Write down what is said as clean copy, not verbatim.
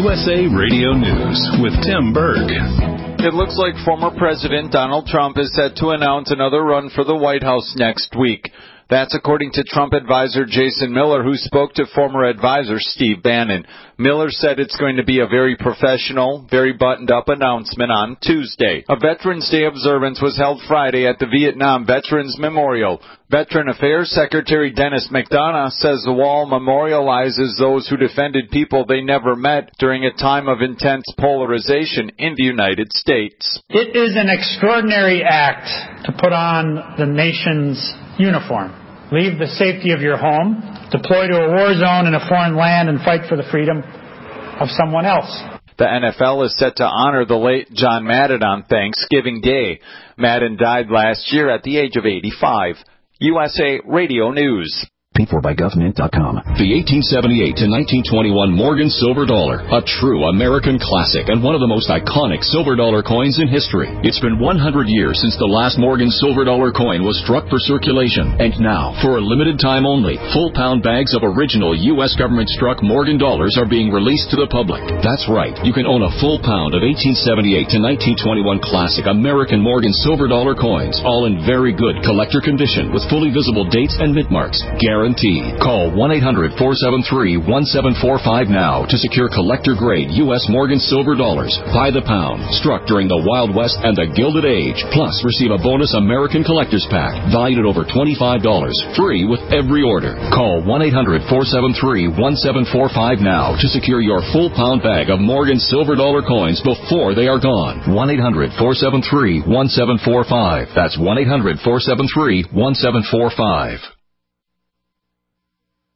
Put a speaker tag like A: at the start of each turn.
A: USA Radio News with Tim Berg.
B: It looks like former President Donald Trump is set to announce another run for the White House next week. That's according to Trump advisor Jason Miller, who spoke to former advisor Steve Bannon. Miller said it's going to be a very professional, very buttoned-up announcement on Tuesday. A Veterans Day observance was held Friday at the Vietnam Veterans Memorial. Veteran Affairs Secretary Dennis McDonough says the wall memorializes those who defended people they never met during a time of intense polarization in the United States.
C: It is an extraordinary act to put on the nation's uniform, leave the safety of your home, deploy to a war zone in a foreign land, and fight for the freedom of someone else.
B: The NFL is set to honor the late John Madden on Thanksgiving Day. Madden died last year at the age of 85. USA Radio News.
D: Paid for by government.com.
E: The 1878 to 1921 Morgan Silver Dollar, a true American classic and one of the most iconic silver dollar coins in history. It's been 100 years since the last Morgan Silver Dollar coin was struck for circulation, and now, for a limited time only, full-pound bags of original U.S. government-struck Morgan dollars are being released to the public. That's right, you can own a full pound of 1878 to 1921 classic American Morgan Silver Dollar coins, all in very good collector condition with fully visible dates and mint marks. Guaranteed. Call 1-800-473-1745 now to secure collector-grade U.S. Morgan Silver Dollars by the pound, struck during the Wild West and the Gilded Age. Plus, receive a bonus American Collector's Pack valued at over $25, free with every order. Call 1-800-473-1745 now to secure your full pound bag of Morgan Silver Dollar coins before they are gone. 1-800-473-1745. That's 1-800-473-1745.